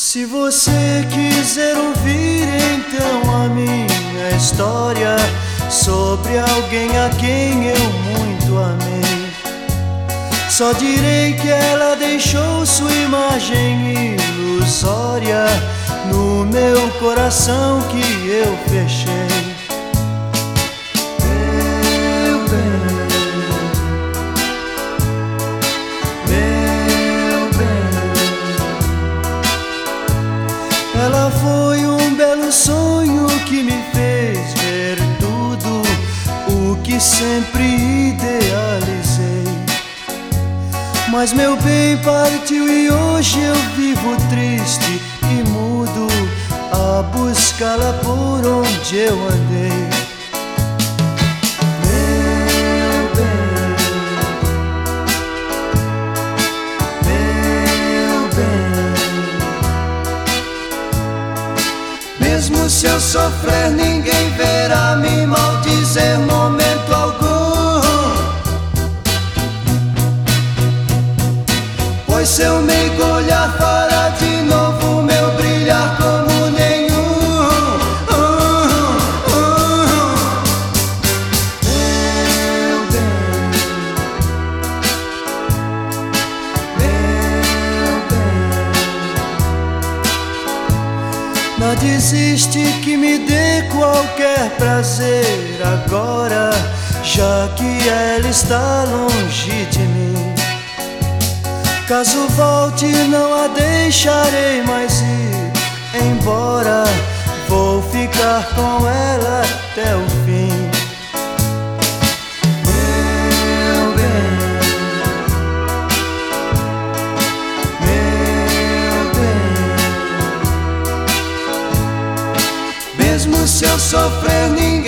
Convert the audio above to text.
Se você quiser ouvir então a minha história sobre alguém a quem eu muito amei, só direi que ela deixou sua imagem ilusória no meu coração que eu fechei. Meu bem, meu bem, ela foi um belo sonho que me fez ver tudo o que sempre idealizei. Mas meu bem partiu e hoje eu vivo triste e mudo a buscá-la por onde eu andei. Meu bem, meu bem, mesmo se eu sofrer ninguém verá me maldizer momento algum, pois seu meigo olhar fará de novo meu brilhar como nenhum. Meu bem, meu bem, nada existe que me dê qualquer prazer agora, já que ela está longe de mim. Caso volte não a deixarei mais ir embora, vou ficar com ela até o fim. Meu bem, meu bem, mesmo se eu sofrer ninguém